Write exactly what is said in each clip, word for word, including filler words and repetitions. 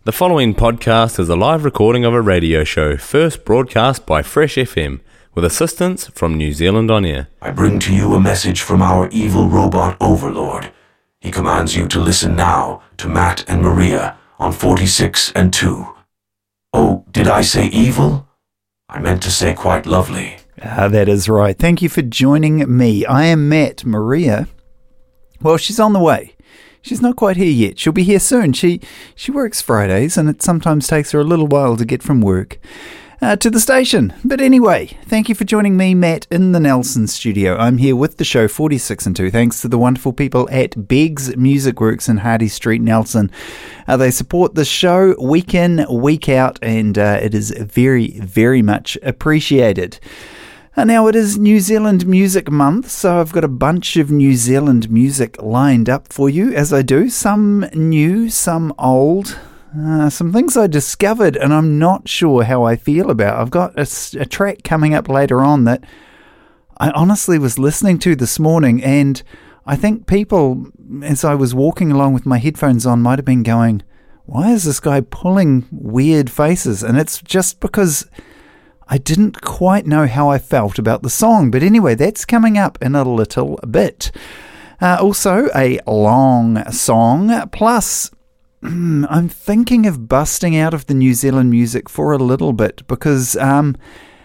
The following podcast is a live recording of a radio show first broadcast by Fresh F M with assistance from New Zealand On Air. I bring to you a message from our evil robot overlord. He commands you to listen now to Matt and Maria on forty-six and two. Oh, did I say evil? I meant to say quite lovely. Ah, that is right. Thank you for joining me. I am Matt. Maria, well, she's on the way. She's not quite here yet. She'll be here soon. She she works Fridays, and it sometimes takes her a little while to get from work uh, to the station. But anyway, thank you for joining me, Matt, in the Nelson studio. I'm here with the show forty-six and two, thanks to the wonderful people at Beggs Music Works in Hardy Street, Nelson. Uh, they support the show week in, week out, and uh, it is very, very much appreciated. And now it is New Zealand Music Month, so I've got a bunch of New Zealand music lined up for you, as I do. Some new, some old, uh, some things I discovered and I'm not sure how I feel about. I've got a, a track coming up later on that I honestly was listening to this morning, and I think people, as I was walking along with my headphones on, might have been going, why is this guy pulling weird faces? And it's just because I didn't quite know how I felt about the song. But anyway, that's coming up in a little bit. Uh, also, a long song. Plus, I'm thinking of busting out of the New Zealand music for a little bit because um,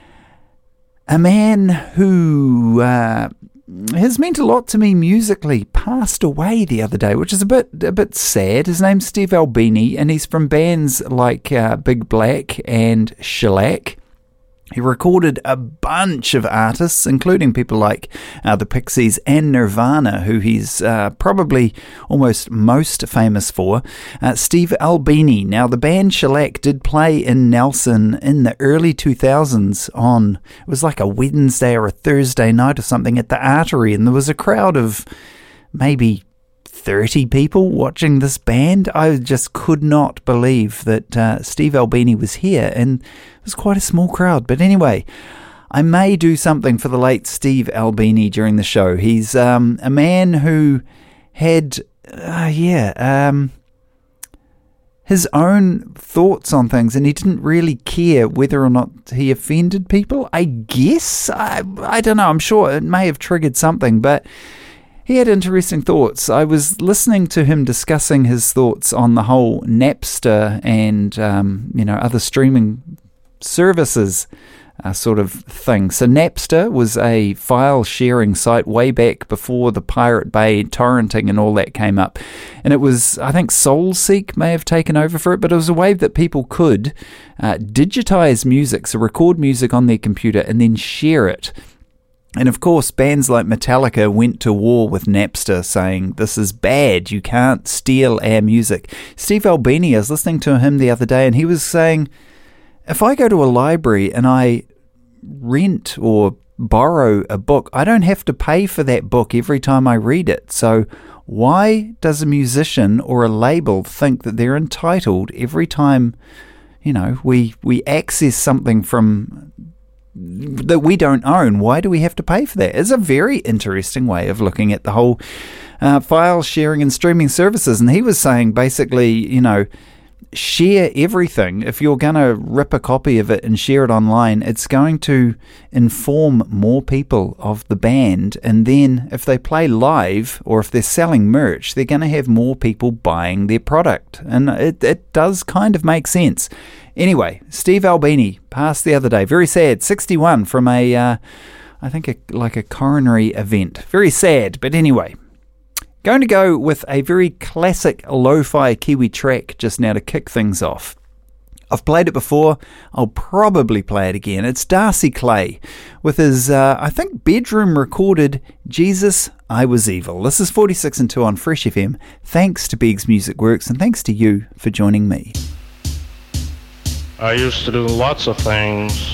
a man who uh, has meant a lot to me musically passed away the other day, which is a bit a bit sad. His name's Steve Albini, and he's from bands like uh, Big Black and Shellac. He recorded a bunch of artists, including people like uh, the Pixies and Nirvana, who he's uh, probably almost most famous for. Uh, Steve Albini. Now, the band Shellac did play in Nelson in the early two thousands on, it was like a Wednesday or a Thursday night or something at the Artery, and there was a crowd of maybe thirty people watching this band. I just could not believe that uh, Steve Albini was here, and it was quite a small crowd. But anyway, I may do something for the late Steve Albini during the show. He's um, a man who had, uh, yeah, um, his own thoughts on things, and he didn't really care whether or not he offended people, I guess. I, I don't know. I'm sure it may have triggered something, but he had interesting thoughts. I was listening to him discussing his thoughts on the whole Napster and, um, you know, other streaming services uh, sort of thing. So Napster was a file sharing site way back before the Pirate Bay torrenting and all that came up. And it was, I think SoulSeek may have taken over for it, but it was a way that people could uh, digitize music, so record music on their computer and then share it. And of course, bands like Metallica went to war with Napster, saying, this is bad, you can't steal our music. Steve Albini, I was listening to him the other day, and he was saying, if I go to a library and I rent or borrow a book, I don't have to pay for that book every time I read it. So why does a musician or a label think that they're entitled every time, you know, we, we access something from that we don't own? Why do we have to pay for that? It's a very interesting way of looking at the whole uh, file sharing and streaming services. And he was saying basically, you know, share everything. If you're going to rip a copy of it and share it online, it's going to inform more people of the band. And then if they play live or if they're selling merch, they're going to have more people buying their product. And it, it does kind of make sense. Anyway, Steve Albini passed the other day. Very sad. sixty-one from a, uh, I think, a, like a coronary event. Very sad. But anyway, going to go with a very classic lo-fi Kiwi track just now to kick things off. I've played it before. I'll probably play it again. It's Darcy Clay with his, uh, I think, bedroom recorded Jesus, I Was Evil. This is forty-six and two on Fresh F M. Thanks to Beggs Music Works, and thanks to you for joining me. I used to do lots of things.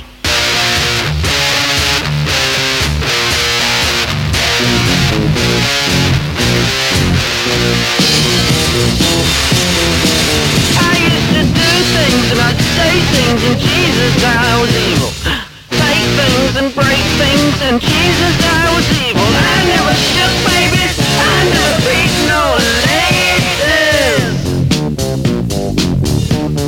I used to do things and I'd say things, and Jesus, I was evil. Take things and break things, and Jesus, I was evil. I never shook babies, I never beat no ladies.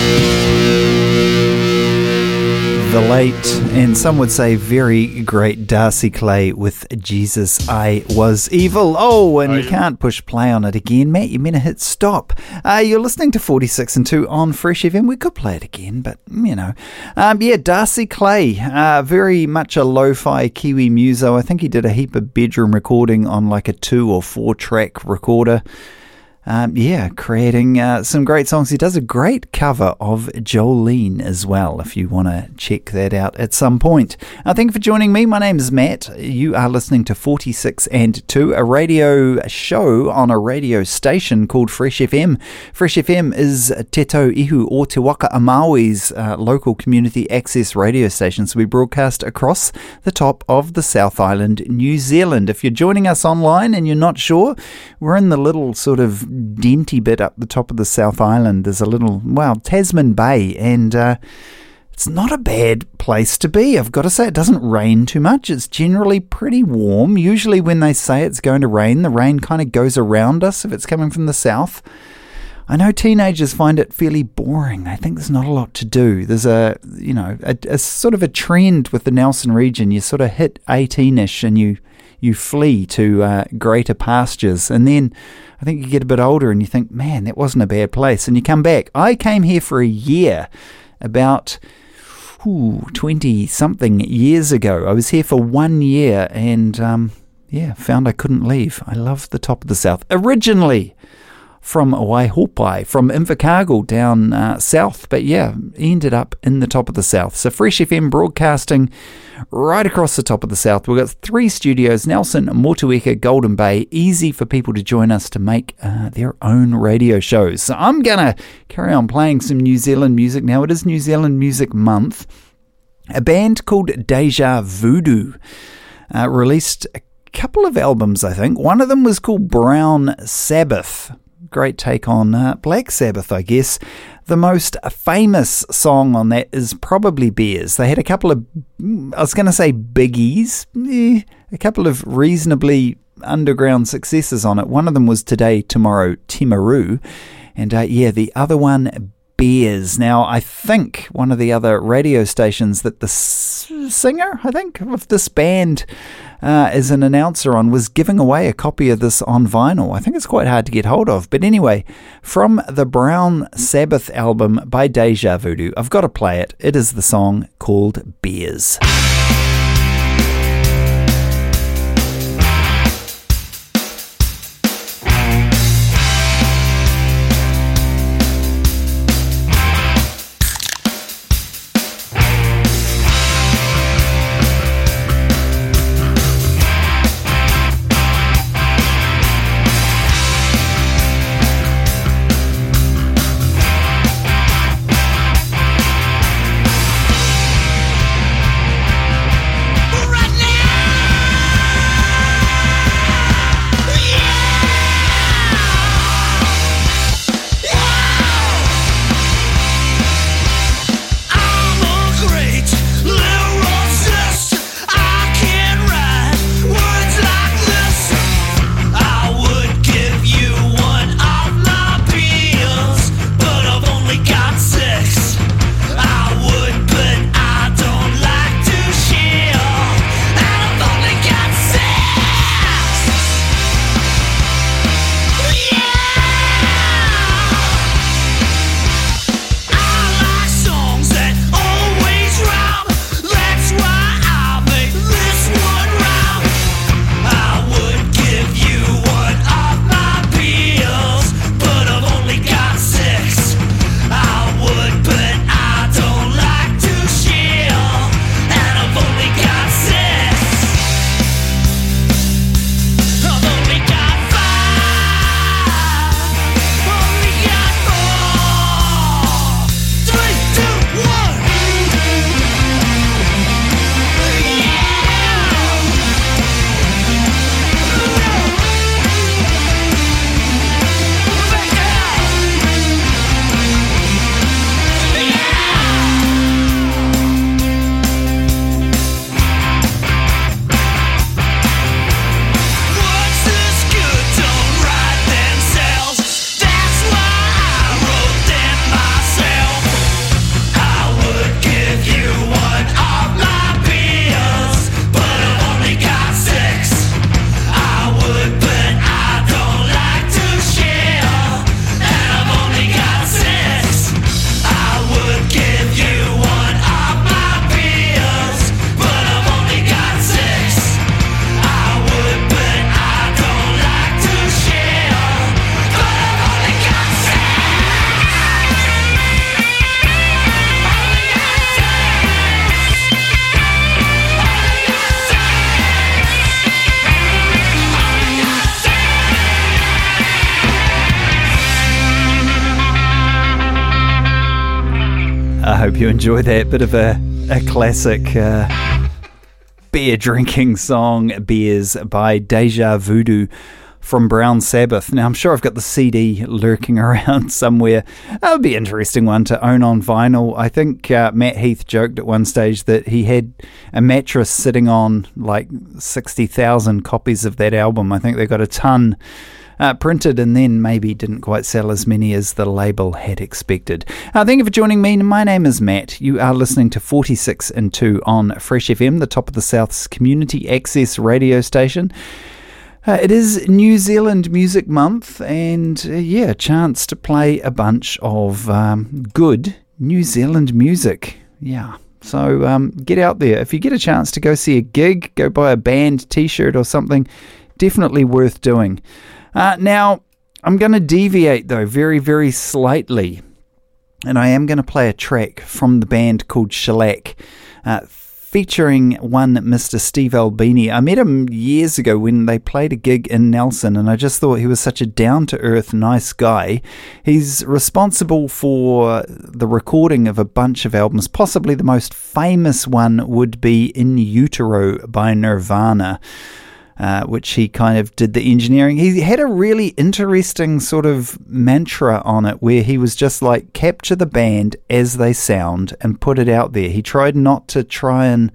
The late, and some would say very great Darcy Clay with Jesus, I Was Evil. Oh, and you can't push play on it again. Matt, you meant to hit stop. Uh, you're listening to forty-six and two on Fresh F M. We could play it again, but, you know. Um, yeah, Darcy Clay, uh, very much a lo-fi Kiwi muso. I think he did a heap of bedroom recording on like a two or four track recorder. Um, yeah, creating uh, some great songs. He does a great cover of Jolene as well, if you want to check that out at some point. Uh, thank you for joining me. My name is Matt. You are listening to forty-six and two, a radio show on a radio station called Fresh F M. Fresh F M is Te Tau Ihu o Te Waka a Maui's uh, local community access radio station. So we broadcast across the top of the South Island, New Zealand. If you're joining us online and you're not sure, we're in the little sort of denty bit up the top of the South Island. There's a little, well, Tasman Bay, and uh, it's not a bad place to be. I've got to say, it doesn't rain too much. It's generally pretty warm. Usually when they say it's going to rain, the rain kind of goes around us if it's coming from the south. I know teenagers find it fairly boring. They think there's not a lot to do. There's a, you know, a, a sort of a trend with the Nelson region. You sort of hit eighteen-ish and you you flee to uh, greater pastures. And then I think you get a bit older and you think, man, that wasn't a bad place. And you come back. I came here for a year about twenty-something years ago. I was here for one year and, um, yeah, found I couldn't leave. I love the top of the South. Originally from Waihopai, from Invercargill down uh, south, but yeah, ended up in the top of the South. So Fresh F M broadcasting right across the top of the South. We've got three studios, Nelson, Motueka, Golden Bay, easy for people to join us to make uh, their own radio shows. So I'm going to carry on playing some New Zealand music now. It is New Zealand Music Month. A band called Deja Voodoo uh, released a couple of albums, I think. One of them was called Brown Sabbath. Great take on uh, Black Sabbath, I guess. The most famous song on that is probably Bears. They had a couple of, I was going to say biggies, eh, a couple of reasonably underground successes on it. One of them was Today, Tomorrow, Timaru. And uh, yeah, the other one, Bears. Now, I think one of the other radio stations that the s- singer, I think, of this band uh, as an announcer on was giving away a copy of this on vinyl. I think it's quite hard to get hold of. But anyway, from the Brown Sabbath album by Deja Voodoo, I've got to play it. It is the song called Bears. I hope you enjoy that bit of a, a classic uh, beer drinking song, Beers by Deja Voodoo from Brown Sabbath. Now, I'm sure I've got the C D lurking around somewhere. That would be an interesting one to own on vinyl. I think uh, Matt Heath joked at one stage that he had a mattress sitting on like sixty thousand copies of that album. I think they got a ton Uh, printed and then maybe didn't quite sell as many as the label had expected. Uh, thank you for joining me. My name is Matt. You are listening to forty-six and two on Fresh F M, the top of the South's community access radio station. Uh, it is New Zealand Music Month and uh, yeah, a chance to play a bunch of um, good New Zealand music. Yeah. So um, get out there. If you get a chance to go see a gig, go buy a band t-shirt or something, definitely worth doing. Uh, now, I'm going to deviate, though, very, very slightly, and I am going to play a track from the band called Shellac, uh, featuring one Mister Steve Albini. I met him years ago when they played a gig in Nelson, and I just thought he was such a down-to-earth, nice guy. He's responsible for the recording of a bunch of albums. Possibly the most famous one would be In Utero by Nirvana, Uh, which he kind of did the engineering. He had a really interesting sort of mantra on it where he was just like, capture the band as they sound and put it out there. He tried not to try and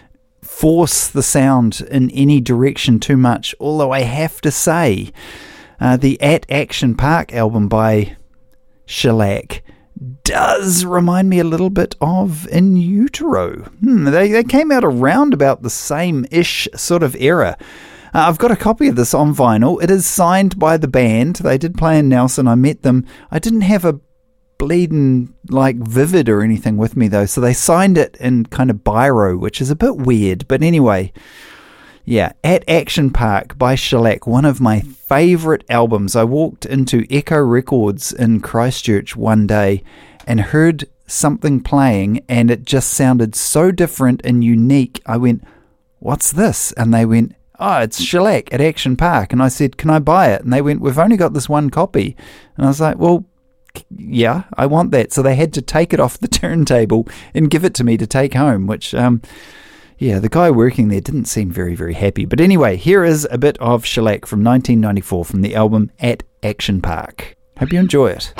force the sound in any direction too much, although I have to say, uh, the At Action Park album by Shellac does remind me a little bit of In Utero. Hmm, they, they came out around about the same-ish sort of era. Uh, I've got a copy of this on vinyl. It is signed by the band. They did play in Nelson. I met them. I didn't have a bleeding, like, Vivid or anything with me, though, so they signed it in kind of biro, which is a bit weird. But anyway, yeah, At Action Park by Shellac, one of my favourite albums. I walked into Echo Records in Christchurch one day and heard something playing, and it just sounded so different and unique. I went, what's this? And they went, oh, it's Shellac at Action Park. And I said, can I buy it? And they went, we've only got this one copy. And I was like, well, yeah, I want that. So they had to take it off the turntable and give it to me to take home, which, um, yeah, the guy working there didn't seem very, very happy. But anyway, here is a bit of Shellac from nineteen ninety-four from the album At Action Park. Hope you enjoy it.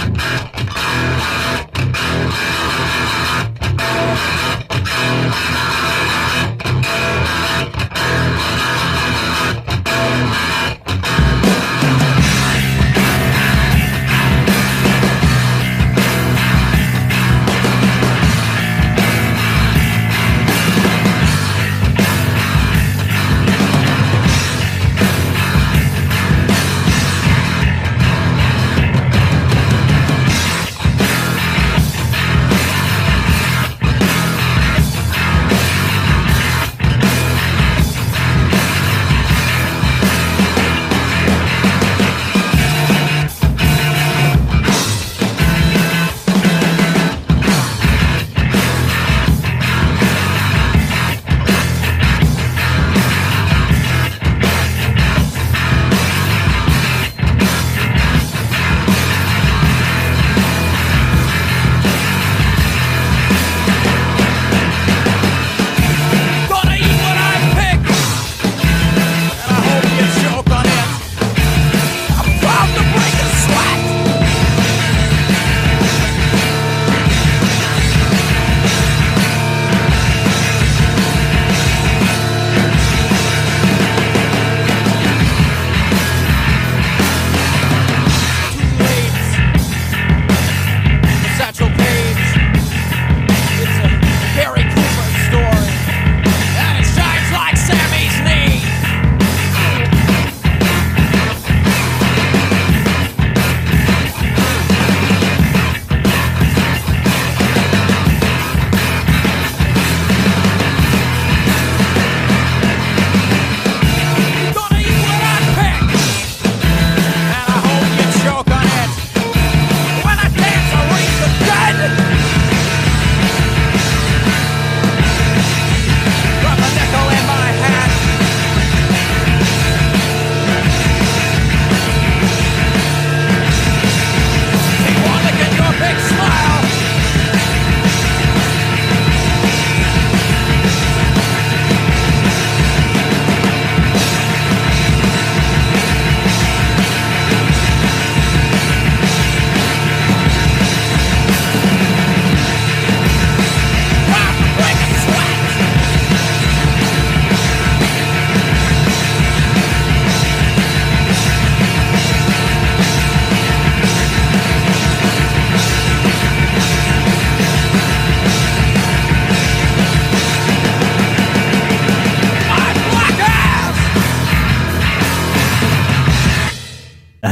We'll be right back.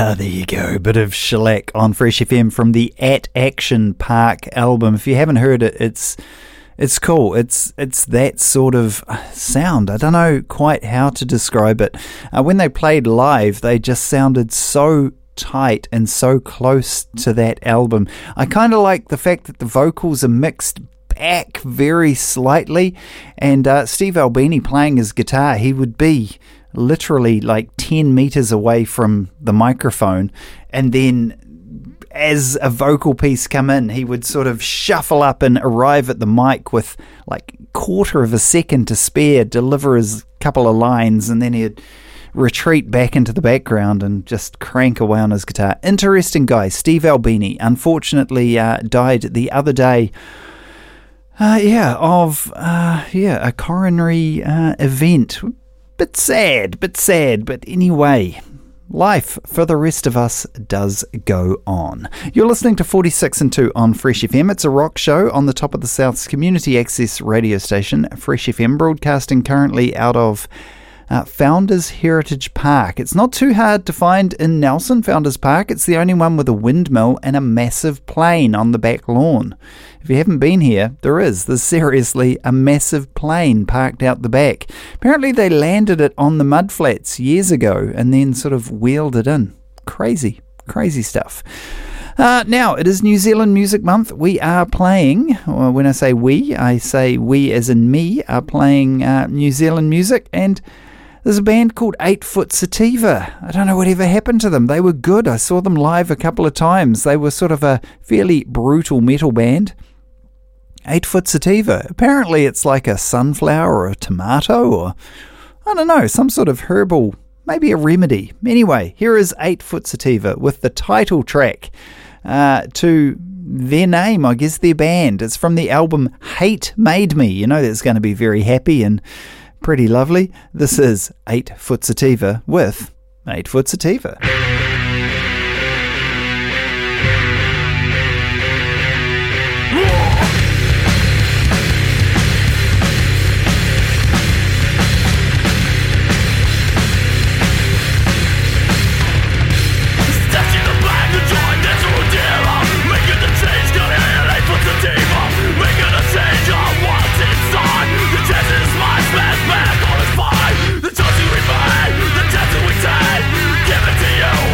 Ah, there you go. Bit of shellac on Fresh F M from the At Action Park album. If you haven't heard it, it's it's cool. It's it's that sort of sound. I don't know quite how to describe it. Uh, when they played live, they just sounded so tight and so close to that album. I kind of like the fact that the vocals are mixed back very slightly, and uh, Steve Albini playing his guitar, he would be literally like ten meters away from the microphone, and then as a vocal piece come in, he would sort of shuffle up and arrive at the mic with like quarter of a second to spare, deliver his couple of lines, and then he'd retreat back into the background and just crank away on his guitar. Interesting guy, Steve Albini. Unfortunately uh, died the other day uh, yeah of uh, yeah a coronary uh, event. Bit sad, bit sad, but anyway, life for the rest of us does go on. You're listening to forty-six and two on Fresh F M. It's a rock show on the top of the South's community access radio station, Fresh F M, broadcasting currently out of uh, Founders Heritage Park. It's not too hard to find in Nelson, Founders Park. It's the only one with a windmill and a massive plane on the back lawn. If you haven't been here, there is. There's seriously a massive plane parked out the back. Apparently they landed it on the mudflats years ago and then sort of wheeled it in. Crazy, crazy stuff. Uh, now, it is New Zealand Music Month. We are playing, well, when I say we, I say we as in me, are playing uh, New Zealand music, and there's a band called Eight Foot Sativa. I don't know whatever happened to them. They were good. I saw them live a couple of times. They were sort of a fairly brutal metal band. Eight Foot Sativa. Apparently it's like a sunflower or a tomato or, I don't know, some sort of herbal, maybe a remedy. Anyway, here is Eight Foot Sativa with the title track uh, to their name, I guess their band. It's from the album Hate Made Me. You know that's going to be very happy and pretty lovely. This is Eight Foot Sativa with Eight Foot Sativa. The touch we made, the touch we take, give it to you.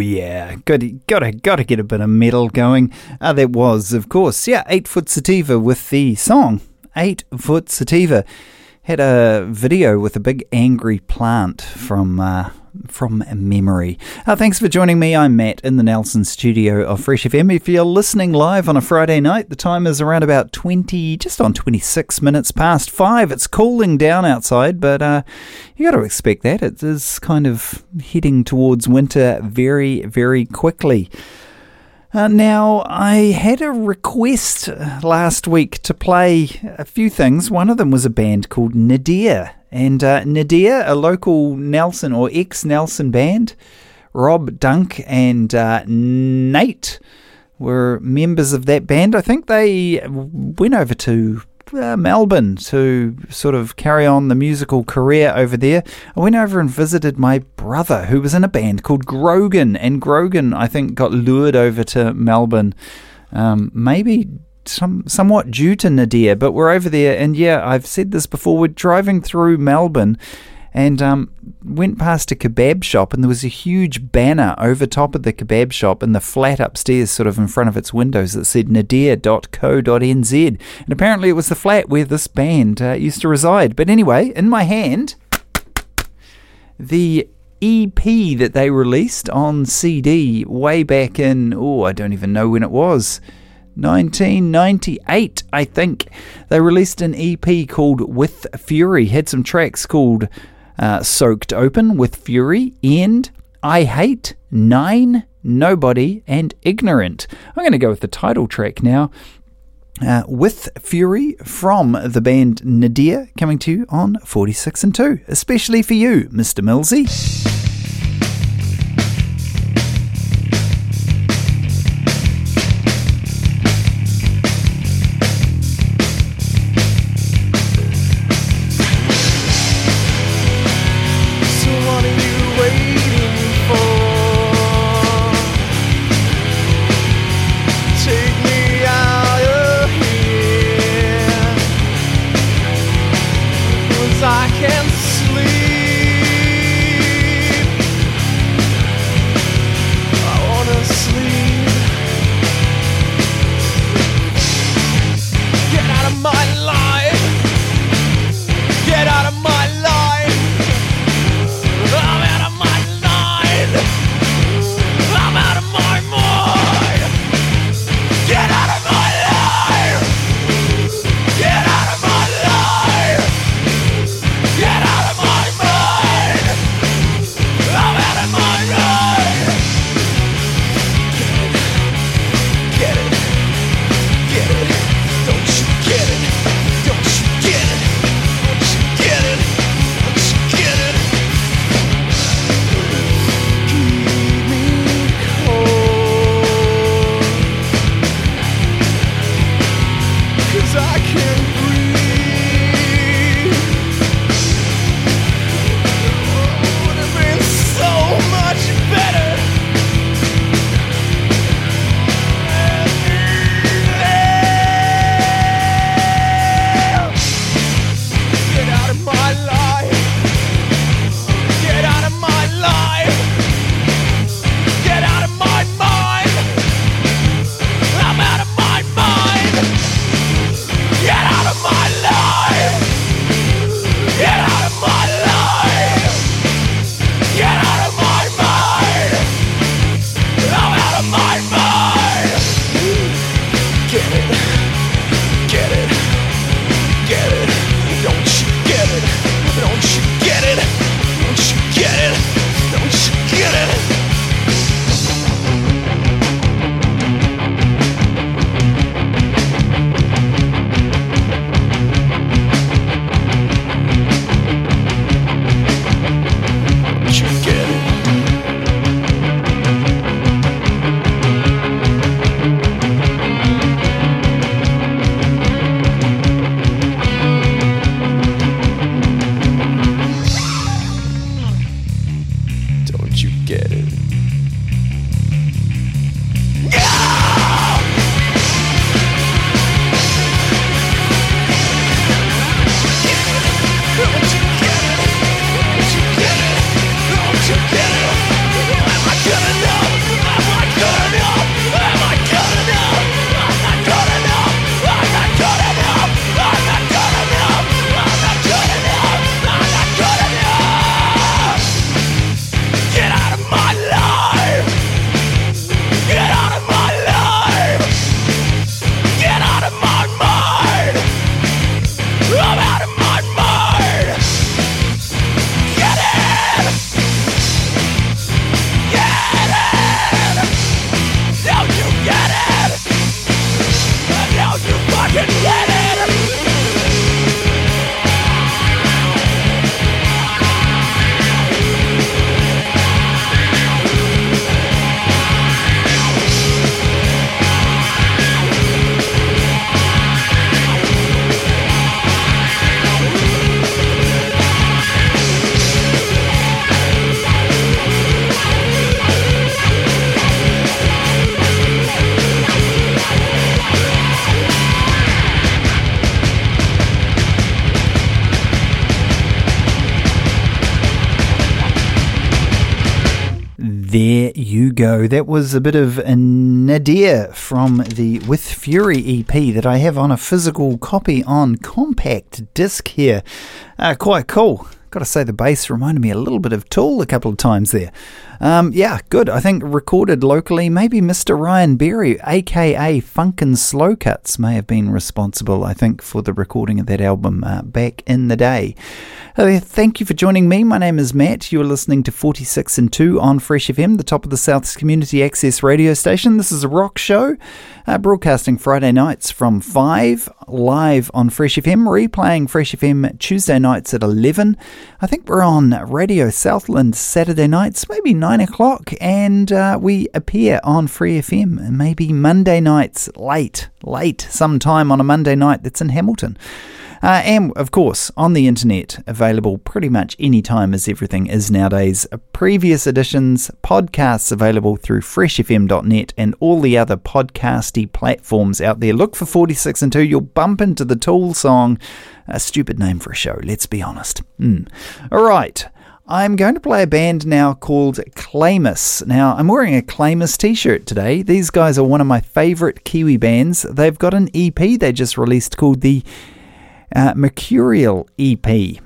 yeah, gotta, gotta, gotta get a bit of metal going. Uh, that was, of course, yeah, Eight Foot Sativa with the song Eight Foot Sativa. Had a video with a big angry plant from uh, from memory. Uh, thanks for joining me. I'm Matt in the Nelson studio of Fresh F M. If you're listening live on a Friday night, the time is around about twenty, just on twenty-six minutes past five. It's cooling down outside, but uh, you got to expect that. It is kind of heading towards winter very, very quickly. Uh, now, I had a request last week to play a few things. One of them was a band called Nadir. And uh, Nadir, a local Nelson or ex-Nelson band, Rob Dunk and uh, Nate were members of that band. I think they went over to uh, Melbourne to sort of carry on the musical career over there. I went over and visited my brother, who was in a band called Grogan, and Grogan, I think, got lured over to Melbourne, um, maybe some somewhat due to Nadir, but we're over there, and yeah, I've said this before, we're driving through Melbourne, and um, went past a kebab shop, and there was a huge banner over top of the kebab shop in the flat upstairs, sort of in front of its windows, that said nadir dot co dot n z. And apparently it was the flat where this band uh, used to reside. But anyway, in my hand, the E P that they released on C D way back in, oh, I don't even know when it was, nineteen ninety-eight, I think. They released an E P called With Fury, had some tracks called Uh, Soaked Open, With Fury, and I Hate, Nine, Nobody, and Ignorant. I'm going to go with the title track now. Uh, With Fury from the band Nadir, coming to you on forty-six and two, especially for you, Mister Millsy. I can sleep. There you go. That was a bit of a Nadir from the With Fury E P that I have on a physical copy on compact disc here. Uh, quite cool. Got to say the bass reminded me a little bit of Tool a couple of times there. Um, yeah, good. I think recorded locally, maybe Mister Ryan Berry, aka Funkin' Slow Cuts, may have been responsible, I think, for the recording of that album uh, back in the day. Uh, thank you for joining me. My name is Matt. You're listening to forty-six and two on Fresh F M, the top of the South's community access radio station. This is a rock show, uh, broadcasting Friday nights from five, live on Fresh F M, replaying Fresh F M Tuesday nights at eleven. I think we're on Radio Southland Saturday nights, maybe nine o'clock, and uh, we appear on Free F M maybe Monday nights, late, late, sometime on a Monday night that's in Hamilton. Uh, and, of course, on the internet, available pretty much any time as everything is nowadays. Previous editions, podcasts available through fresh f m dot net and all the other podcasty platforms out there. Look for forty-six and two. You'll bump into the Tool song. A stupid name for a show, let's be honest. Mm. All right. I'm going to play a band now called Clamus. Now, I'm wearing a Clamus t-shirt today. These guys are one of my favourite Kiwi bands. They've got an E P they just released called the Uh, Mercurial E P.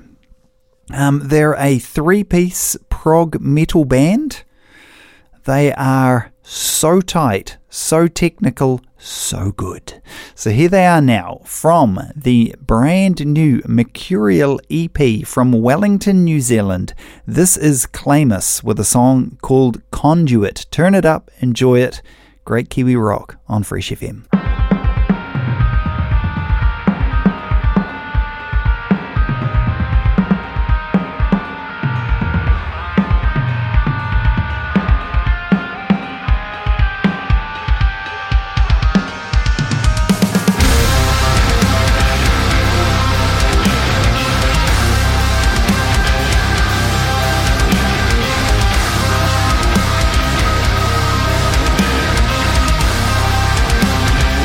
Um, they're a three-piece prog metal band. They are so tight, so technical, so good. So here they are now from the brand new Mercurial E P from Wellington, New Zealand. This is Clamus with a song called Conduit. Turn it up, enjoy it. Great Kiwi rock on Fresh F M. Conduit.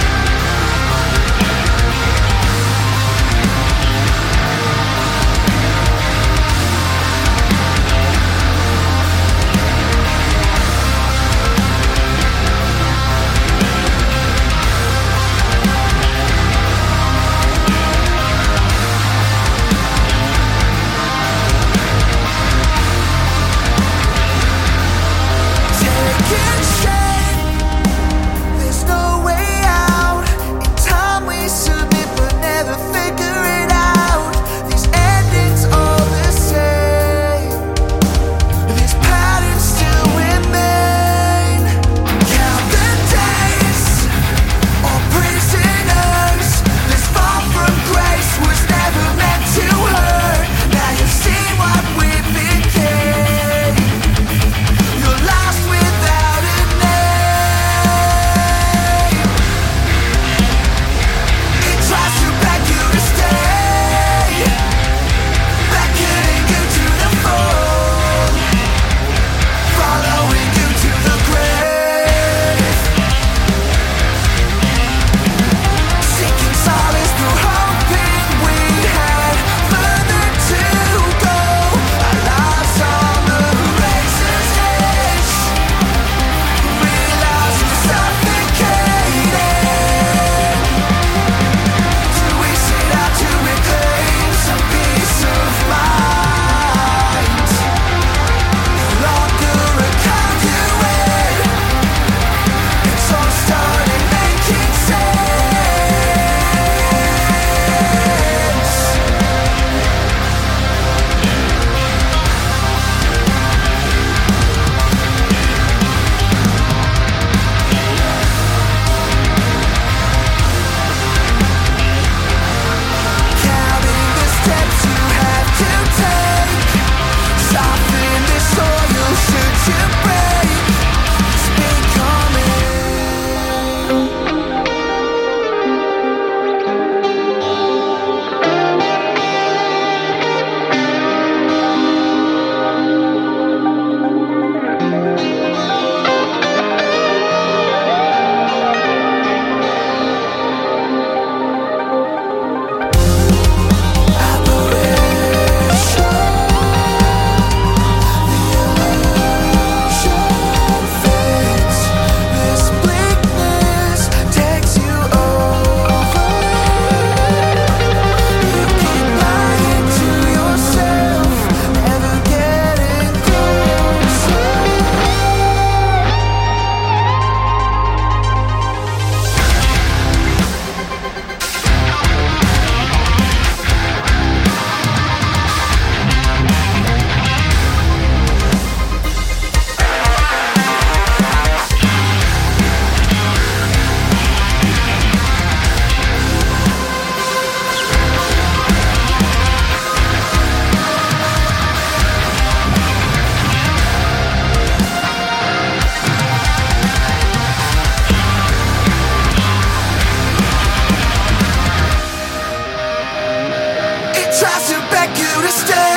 to beg you to stay,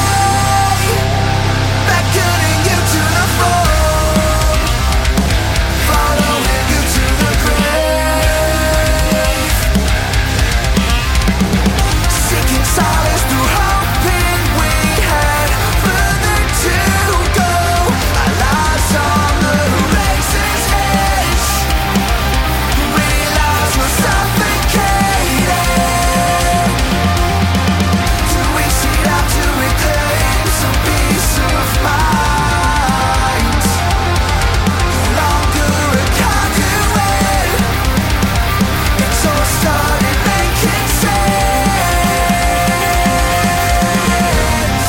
beckoning you to the throne, following you to the grave, seeking solace through hoping we had further to go. Our lives on the race's edge, realize we're suffocating. Do we set out to reclaim some peace of mind? No longer a conduit, it's all started making sense.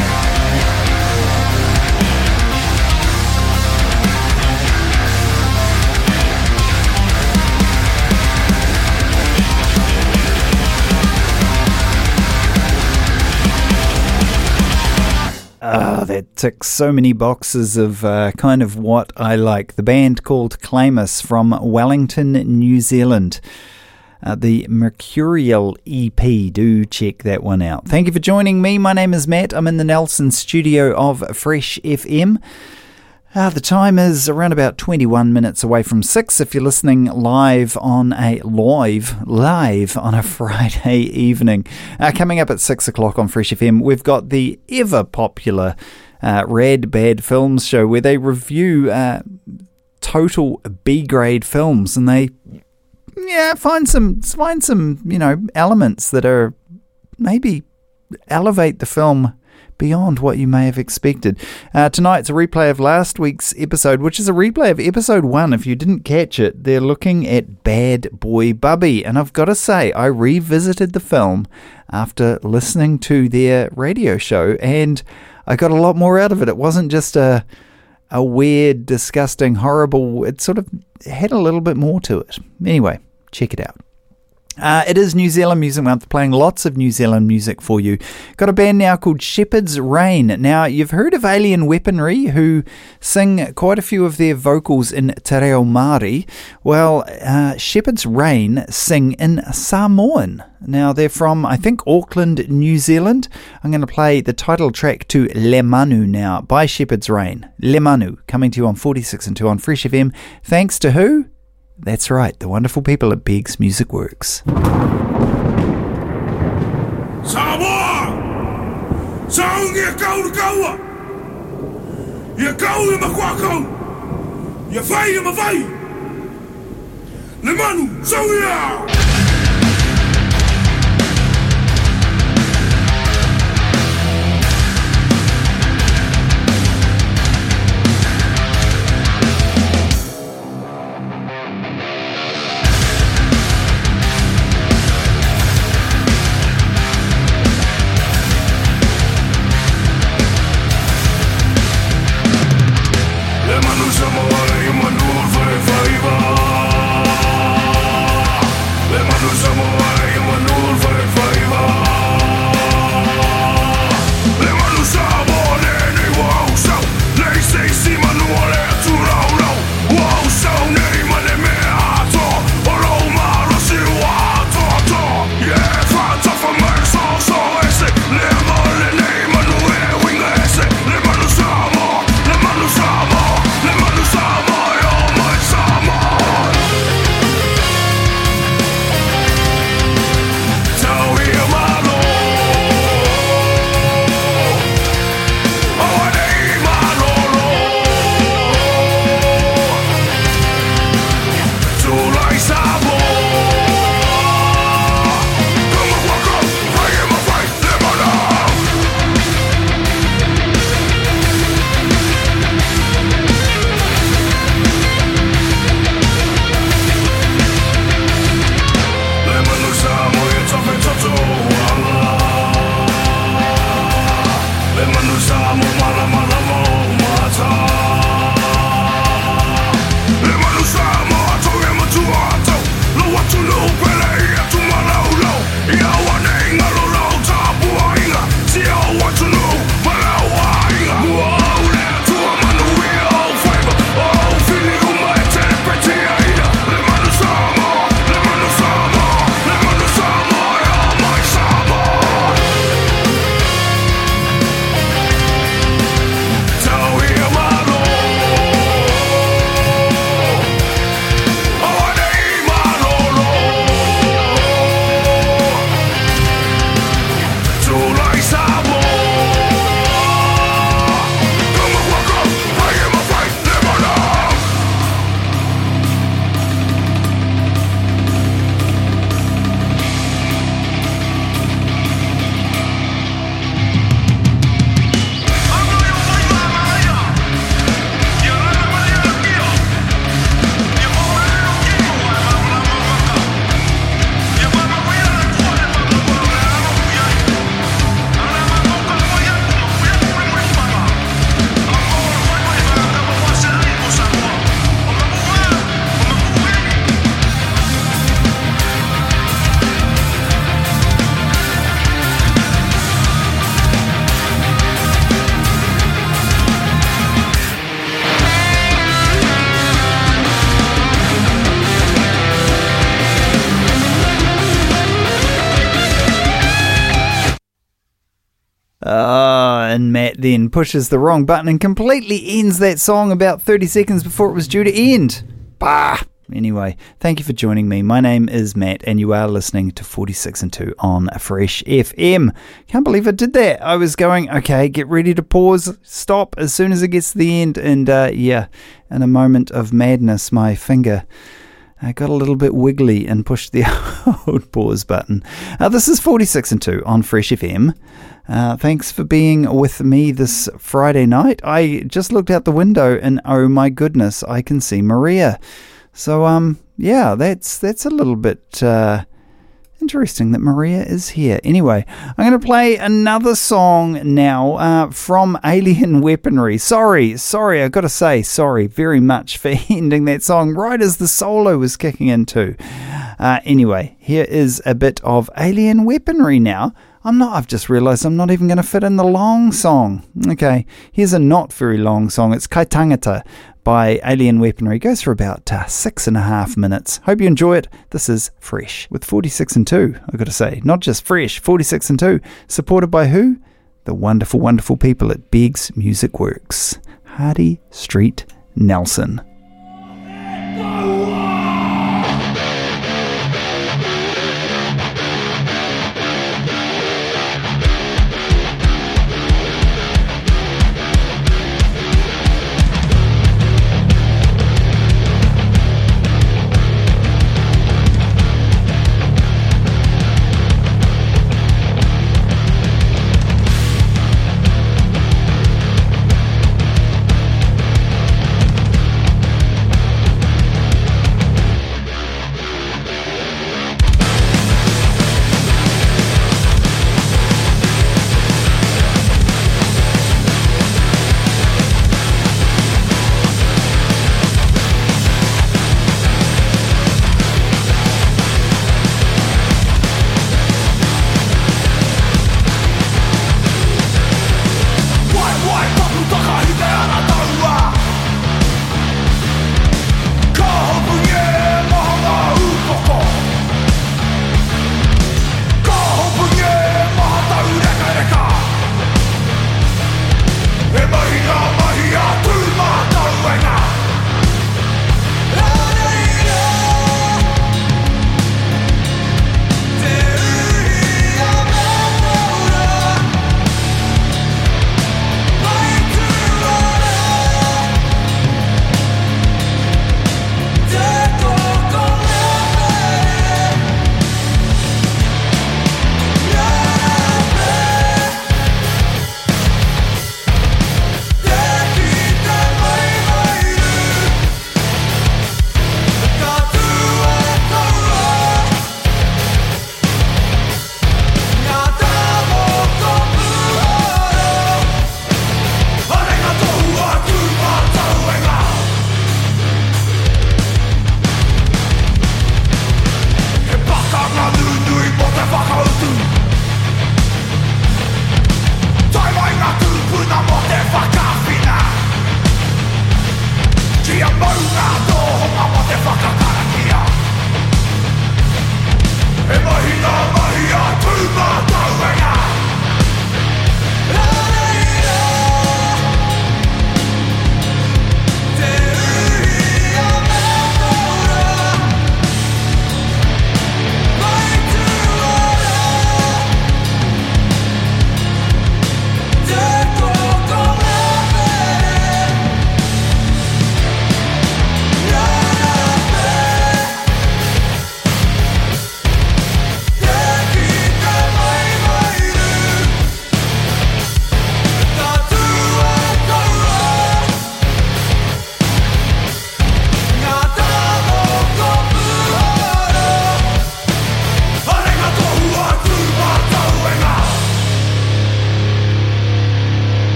Ah, that ticks so many boxes of uh, kind of what I like. The band called Clamus from Wellington, New Zealand. Uh, the Mercurial E P. Do check that one out. Thank you for joining me. My name is Matt. I'm in the Nelson studio of Fresh F M. Uh, the time is around about twenty-one minutes away from six if you're listening live on a live, live on a Friday evening. Uh, coming up at six o'clock on Fresh F M, we've got the ever popular uh, Rad Bad Films show where they review uh, total B-grade films, and they yeah find some find some you know elements that are maybe elevate the film beyond what you may have expected. Uh, tonight's a replay of last week's episode, which is a replay of episode one. If you didn't catch it, they're looking at Bad Boy Bubby. And I've got to say, I revisited the film after listening to their radio show, and I got a lot more out of it. It wasn't just a a weird, disgusting, horrible... It sort of had a little bit more to it. Anyway, check it out. Uh, it is New Zealand Music Month, playing lots of New Zealand music for you. Got a band now called Shepherd's Rain. Now, you've heard of Alien Weaponry, who sing quite a few of their vocals in Te Reo Māori. Well, uh, Shepherd's Rain sing in Samoan. Now, they're from, I think, Auckland, New Zealand. I'm going to play the title track to Le Manu now by Shepherd's Rain. Le Manu, coming to you on forty-six and two on Fresh F M. Thanks to who? That's right, the wonderful people at Biggs Music Works. Samoa! Saung ia kau na kaua! Ia kau ia makwakau! Ia whai ia mawai! Le manu, saung ia! Uh, and Matt then pushes the wrong button and completely ends that song about thirty seconds before it was due to end. Bah! Anyway, thank you for joining me. My name is Matt, and you are listening to forty-six and two on Fresh F M. Can't believe I did that. I was going, okay, get ready to pause, stop as soon as it gets to the end, and uh, yeah, in a moment of madness, my finger I got a little bit wiggly and pushed the old pause button. Uh, this is forty-six and two on Fresh F M. Uh, thanks for being with me this Friday night. I just looked out the window and oh my goodness, I can see Maria. So, um, yeah, that's that's a little bit uh, interesting that Maria is here. Anyway, I'm going to play another song now uh, from Alien Weaponry. Sorry, sorry, I've got to say sorry very much for ending that song right as the solo was kicking in too. Uh, anyway, here is a bit of Alien Weaponry now. I'm not, I've just realised I'm not even going to fit in the long song. Okay, here's a not very long song. It's Kaitangata by Alien Weaponry. It goes for about uh, six and a half minutes. Hope you enjoy it. This is Fresh with forty-six and two, I've got to say. Not just Fresh, forty-six and two. Supported by who? The wonderful, wonderful people at Biggs Music Works. Hardy Street Nelson. We'll be right back.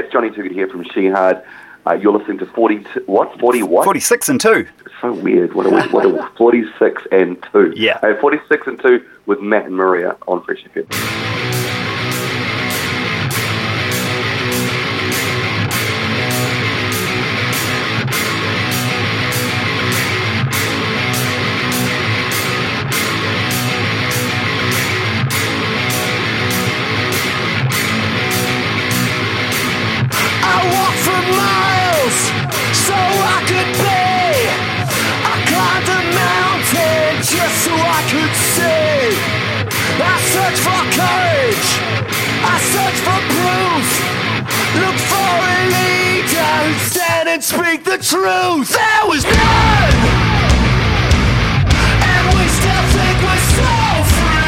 it's Johnny Tuggett here from She Hard. Uh, you're listening to forty, what? forty what? forty-six and two. So weird. What are we? What are we? forty-six and two. Yeah. Uh, forty-six and two with Matt and Maria on Fresh F M. I walked for miles so I could be. I climbed a mountain just so I could see. I searched for courage, I searched for proof. Look for a leader who'd stand and speak the truth. There was none, and we still think we're so free.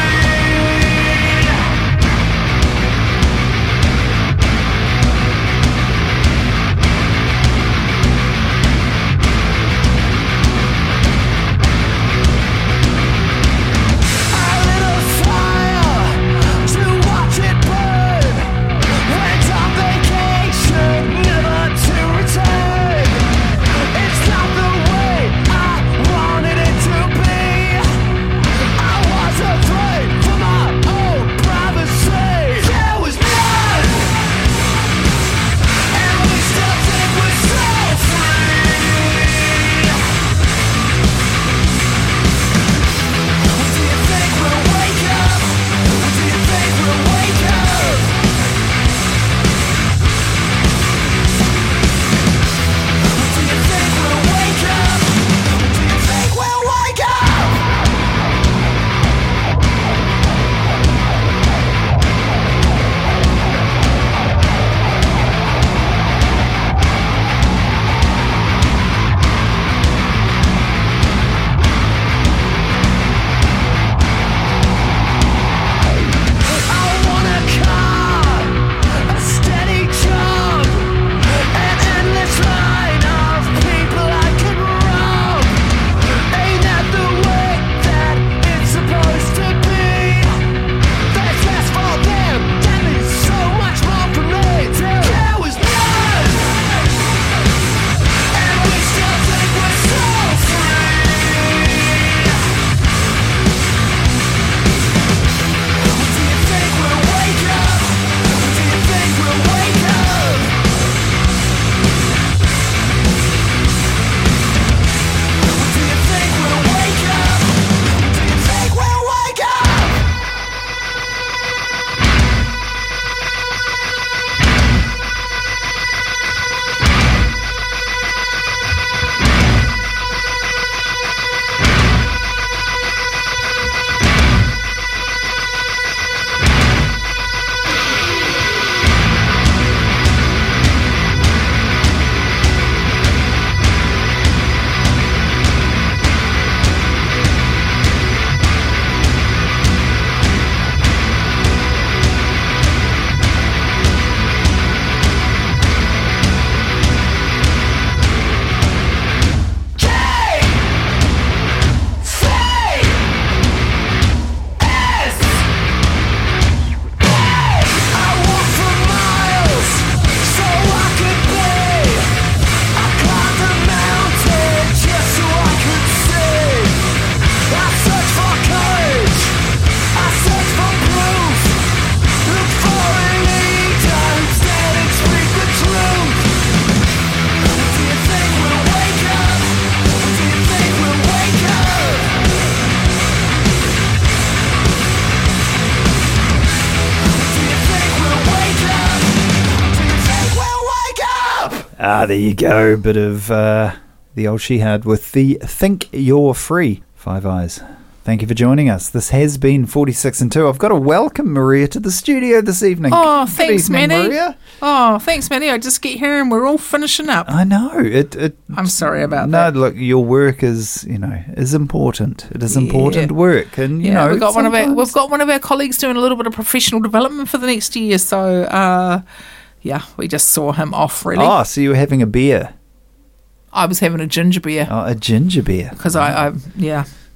Ah, there you go. Bit of uh, the old She Hard with the Think You're Free. Five Eyes. Thank you for joining us. This has been forty-six and two. I've got to welcome Maria to the studio this evening. Oh, Good thanks, evening, Manny. Maria. Oh, thanks, Manny. I just get here and we're all finishing up. I know. It. it I'm sorry about no, that. No, look, your work is, you know, is important. It is Yeah. important work, and you yeah, know, we got one of our, sometimes- we've got one of our colleagues doing a little bit of professional development for the next year. So, uh, yeah, we just saw him off. Really. Oh, so you were having a beer? I was having a ginger beer Oh, a ginger beer. because I, I, yeah.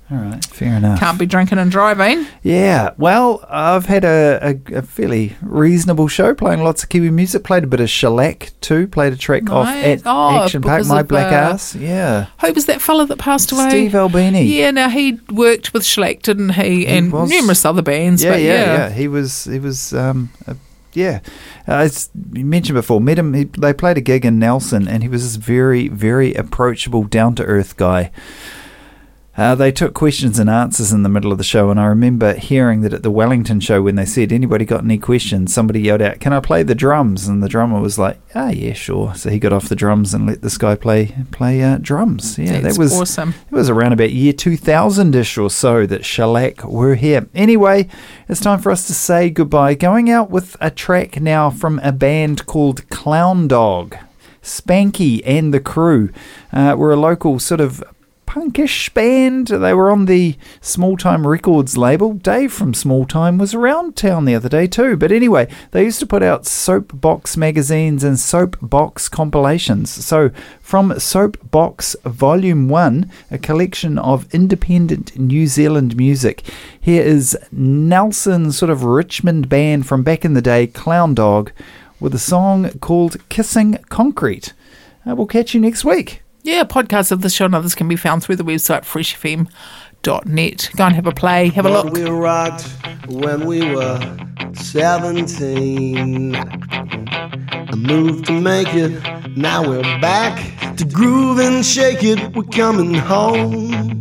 All right, fair enough. Can't be drinking and driving. Yeah, well, I've had a, a, a fairly reasonable show, playing lots of Kiwi music. Played a bit of shellac too. Played a track off Nice. at Oh, Action Park, because My of, Black uh, Ass. Yeah, Who was that fella that passed away? Steve Albini. Yeah, now he worked with Shellac, didn't he? And was. numerous other bands. Yeah, but yeah, yeah, yeah. He was, he was, um, uh, yeah. Uh, as you mentioned before, met him. He, they played a gig in Nelson, and he was this very, very approachable, down to earth guy. Uh, they took questions and answers in the middle of the show, and I remember hearing that at the Wellington show when they said, anybody got any questions, somebody yelled out, can I play the drums? And the drummer was like, ah, yeah, sure. So he got off the drums and let this guy play play uh, drums. Yeah, That's that was awesome. It was around about year two thousand-ish or so that Shellac were here. Anyway, it's time for us to say goodbye. Going out with a track now from a band called Clown Dog. Spanky and the crew uh, were a local sort of punkish band. They were on the Small Time Records label. Dave from Small Time was around town the other day too. But anyway, they used to put out Soapbox magazines and Soapbox compilations. So from Soapbox Volume one, a collection of independent New Zealand music, here is Nelson's sort of Richmond band from back in the day, Clown Dog, with a song called Kissing Concrete. Uh, we'll catch you next week. Yeah, podcasts of this show and others can be found through the website fresh f m dot net. Go and have a play, have a look. We rocked when we were seventeen. I moved to make it, now we're back to groove and shake it. We're coming home,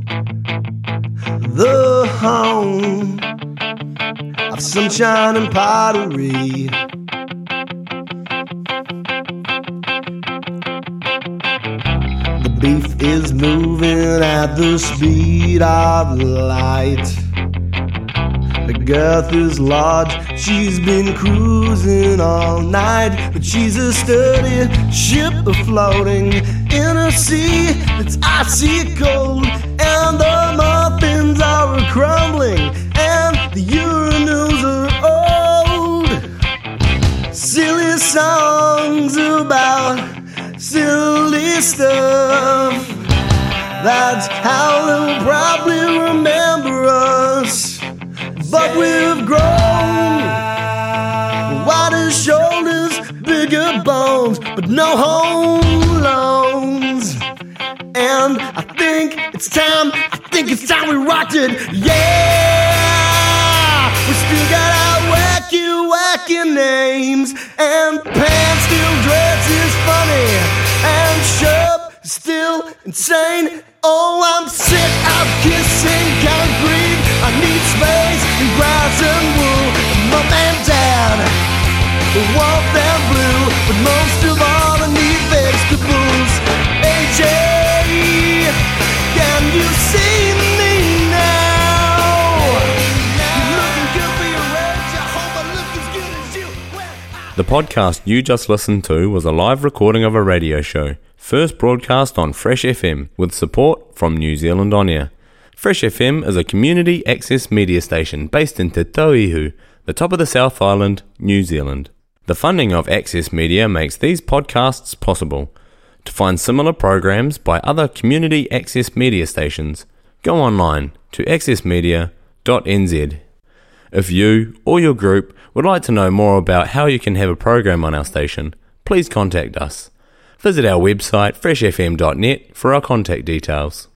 the home of sunshine and pottery. Beef is moving at the speed of light. The girth is large, she's been cruising all night. But she's a sturdy ship floating in a sea that's icy cold. And the muffins are crumbling, and the urinals are old. Silly songs about silly stuff, that's how they'll probably remember us. But we've grown, wider shoulders, bigger bones, but no home loans. And I think it's time, I think it's time we rocked it, yeah. We still got our wacky, wacky names, and pants still dresses funny, and Shub is still insane. Oh, I'm sick of kissing concrete. I need space and grass and wool. Mom and Dad want them blue, but most of all I need vegetables. A J, can you see me now? You're looking good for your age. I hope I look as good as you. The podcast you just listened to was a live recording of a radio show, first broadcast on Fresh F M with support from New Zealand On Air. Fresh F M is a community access media station based in Te Tauihu, the top of the South Island, New Zealand. The funding of Access Media makes these podcasts possible. To find similar programs by other community access media stations, go online to access media dot n z. If you or your group would like to know more about how you can have a program on our station, please contact us. Visit our website fresh f m dot net for our contact details.